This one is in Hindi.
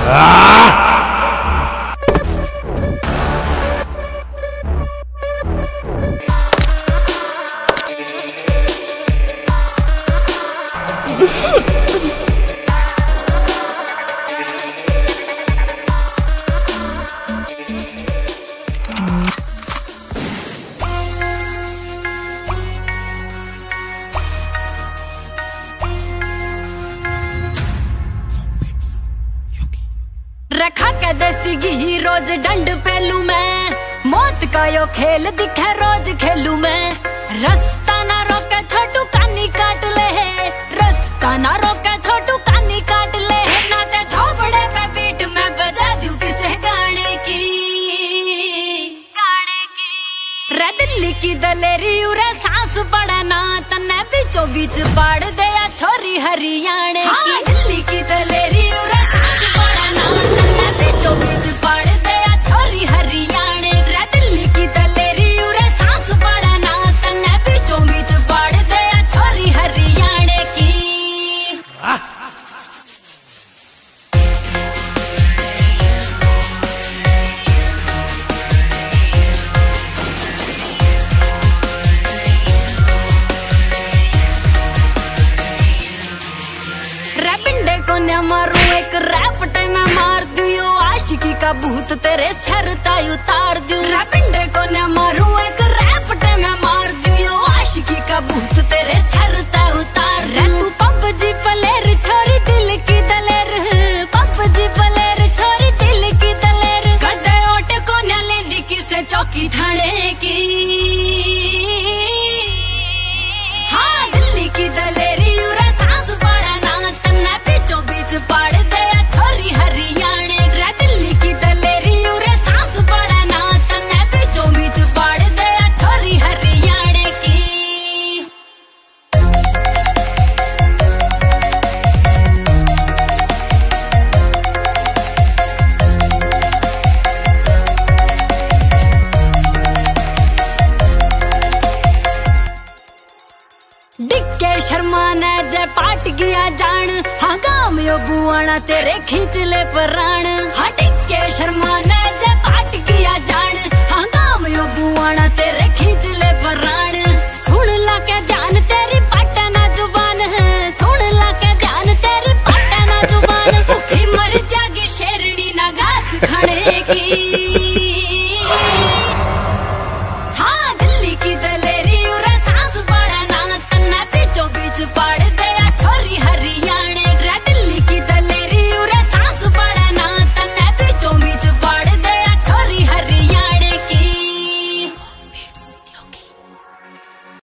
रखा के देसी घी रोज डंड पेलू मैं, मौत का यो खेल दिखे रोज खेलू मैं। रास्ता ना रोके छोटू कानी काट ले, रास्ता ना रोके छोटू कानी काट ले। ना ते थोबड़े पे बीट मैं बजा दूं किसे गाने की, गाने की। रे दिल्ली की दलेरी उरे सांस पड़ा ना, तन्ने बीचों बीच बाढ़ दे या छोरी हरियाणे की। दिल्ली की दलेरी उरे सांस पड़ा ना, तन्ने बीचों बीच बाढ़ दे या छोरी हरियाणे। रे दिल्ली की दलेरी उरे सांस पड़ा ना, तन्ने बीचों बीच बाढ़ दे या छोरी हरियाणे की। मारू एक रैप टाइम में मार दियो, आशिकी का भूत तेरे सर ताई उतार दियो। रैपिंडे को न मारू एक रैप टाइम में मार दियो, आशिकी का भूत तेरे सर ताई उतार दियो। तू पबजी प्लेयर छोरी दिल की दलेर, पबजी प्लेयर छोरी दिल की दलेर। कदे ओटे को न लेंदी किसे चौकी थाने की। हाँ दिल्ली की दलेरी उरे सांस पड़ा ना, तन्ने बीचों बीच पाड़ दे या छोरी हरियाणे। रे दिल्ली की दलेरी उरे सांस पड़ा ना, तन्ने बीचों बीच पाड़ दे या छोरी हरियाणे की। डिक्के शर्मा ने जय पाट गया जान, हाँ गाम यो बुआना तेरे खींच ले प्राण। हाँ डिक्के शर्मा ने